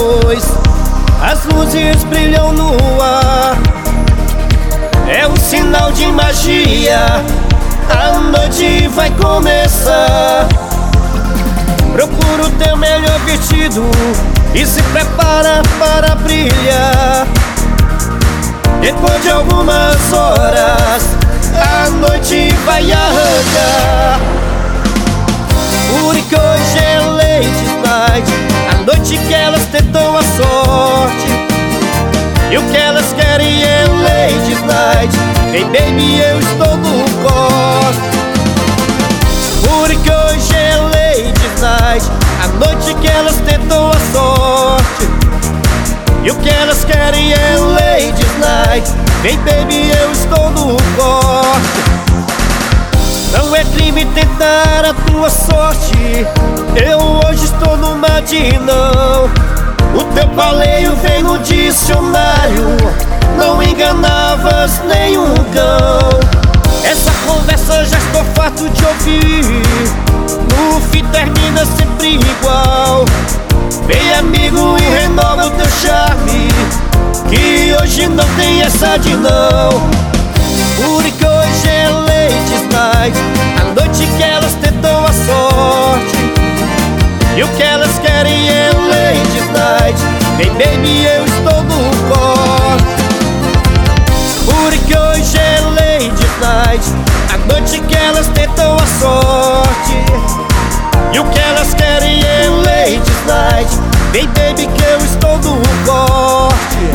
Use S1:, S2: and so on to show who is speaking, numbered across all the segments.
S1: dois, as luzes brilham no ar. É um sinal de magia, a noite vai começar. Procura o teu melhor vestido e se prepara para brilhar. Depois de algumas horas, a noite vai arrancar. Porque hoje é Ladies Night, a noite que elas tentam a sorte. E o que elas querem é Ladies Night. Hey baby, eu estou no corte. Porque hoje é Ladies Night, a noite que elas tentam a sorte. E o que elas querem é Ladies Night. Hey baby, eu estou no corte. Não é crime tentar a tua sorte, eu hoje estou no de não. O teu paleio vem no dicionário, não enganavas nenhum cão. Essa conversa já estou farto de ouvir, no fim termina sempre igual. Vem amigo e renova o teu charme, que hoje não tem essa de não. Porque hoje é Ladies Night, a noite que elas tentam a sorte. E o que elas querem é Ladies Night. Hey baby, eu estou no corte. Porque hoje é Ladies Night, a noite que elas tentam a sorte. E o que elas querem é Ladies Night. Vem baby que eu estou no corte.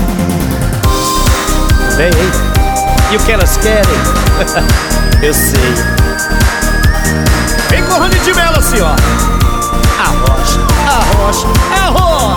S1: Vem, e o que elas querem? Eu sei. Vem com Rony de Melo assim, ó. Arrocha, arrocha, arrocha.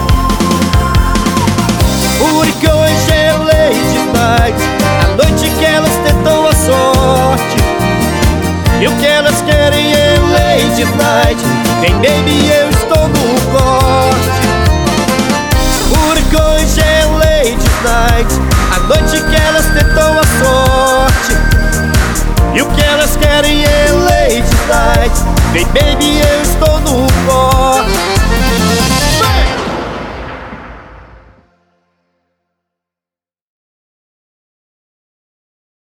S1: Porque hoje é Ladies Night, a noite que elas tentam a sorte. E o que elas querem é Ladies Night. Vem baby, eu estou no corte. Porque hoje é Ladies Night, a noite que elas tentam a sorte. E o que elas querem é Ladies Night. Vem baby, eu estou no